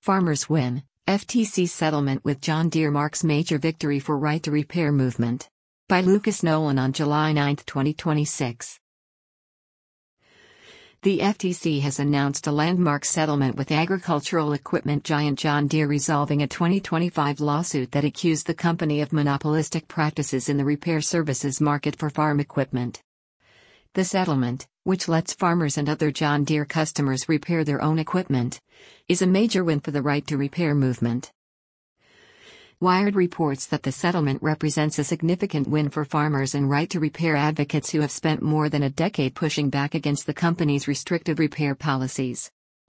Farmers win. FTC settlement with John Deere marks major victory for right to repair movement. By Lucas Nolan on July 9, 2026. The FTC has announced a landmark settlement with agricultural equipment giant John Deere, resolving a 2025 lawsuit that accused the company of monopolistic practices in the repair services market for farm equipment. The settlement, which lets farmers and other John Deere customers repair their own equipment, is a major win for the right to repair movement. Wired reports that the settlement represents a significant win for farmers and right to repair advocates who have spent more than a decade pushing back against the company's restrictive repair policies.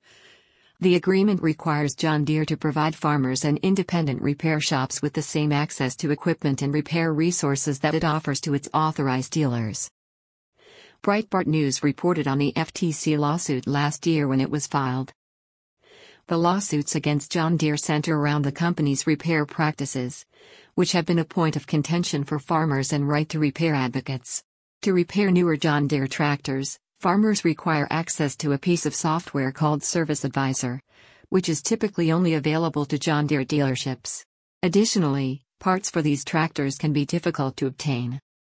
The agreement requires John Deere to provide farmers and independent repair shops with the same access to equipment and repair resources that it offers to its authorized dealers. Breitbart News reported on the FTC lawsuit last year when it was filed. The lawsuits against John Deere center around the company's repair practices, which have been a point of contention for farmers and right to repair advocates. To repair newer John Deere tractors, farmers require access to a piece of software called Service Advisor, which is typically only available to John Deere dealerships. Additionally, parts for these tractors can be difficult to obtain.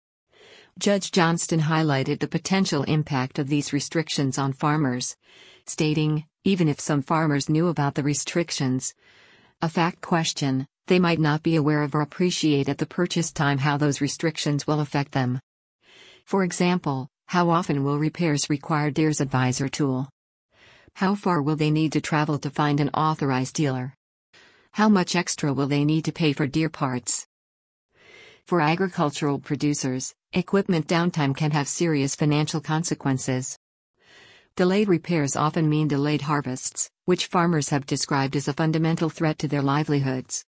Judge Johnston highlighted the potential impact of these restrictions on farmers, stating, even if some farmers knew about the restrictions, a fact question, they might not be aware of or appreciate at the purchase time how those restrictions will affect them. For example, how often will repairs require Deere's Advisor tool? How far will they need to travel to find an authorized dealer? How much extra will they need to pay for Deere parts? For agricultural producers, equipment downtime can have serious financial consequences. Delayed repairs often mean delayed harvests, which farmers have described as a fundamental threat to their livelihoods.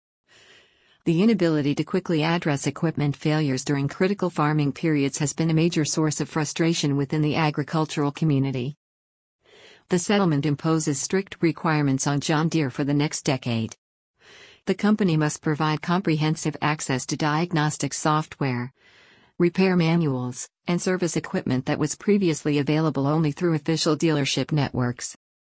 The inability to quickly address equipment failures during critical farming periods has been a major source of frustration within the agricultural community. The settlement imposes strict requirements on John Deere for the next decade. The company must provide comprehensive access to diagnostic software, repair manuals, and service equipment that was previously available only through official dealership networks.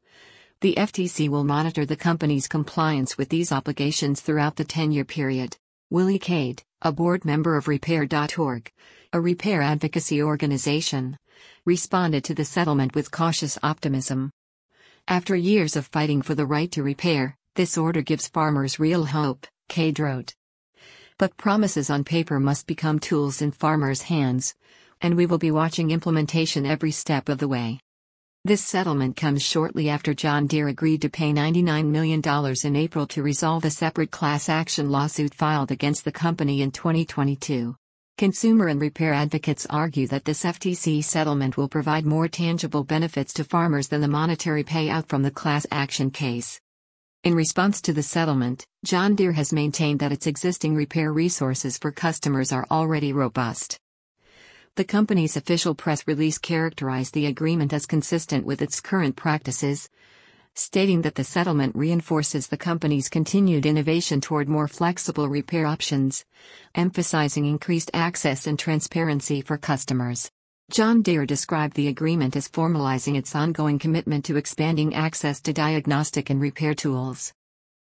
The FTC will monitor the company's compliance with these obligations throughout the 10-year period. Willie Cade, a board member of Repair.org, a repair advocacy organization, responded to the settlement with cautious optimism. After years of fighting for the right to repair, this order gives farmers real hope, Cade wrote. But promises on paper must become tools in farmers' hands, and we will be watching implementation every step of the way. This settlement comes shortly after John Deere agreed to pay $99 million in April to resolve a separate class action lawsuit filed against the company in 2022. Consumer and repair advocates argue that this FTC settlement will provide more tangible benefits to farmers than the monetary payout from the class action case. In response to the settlement, John Deere has maintained that its existing repair resources for customers are already robust. The company's official press release characterized the agreement as consistent with its current practices, stating that the settlement reinforces the company's continued innovation toward more flexible repair options, emphasizing increased access and transparency for customers. John Deere described the agreement as formalizing its ongoing commitment to expanding access to diagnostic and repair tools.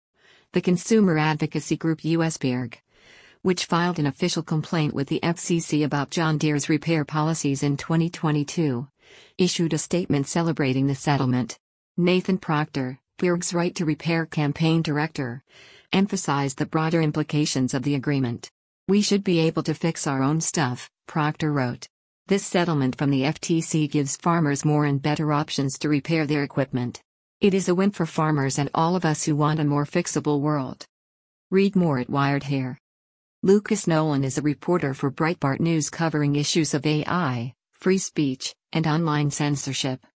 The consumer advocacy group USBERG, which filed an official complaint with the FCC about John Deere's repair policies in 2022, issued a statement celebrating the settlement. Nathan Proctor, BERG's Right to Repair campaign director, emphasized the broader implications of the agreement. "We should be able to fix our own stuff," Proctor wrote. This settlement from the FTC gives farmers more and better options to repair their equipment. It is a win for farmers and all of us who want a more fixable world. Read more at Wired here. Lucas Nolan is a reporter for Breitbart News covering issues of AI, free speech, and online censorship.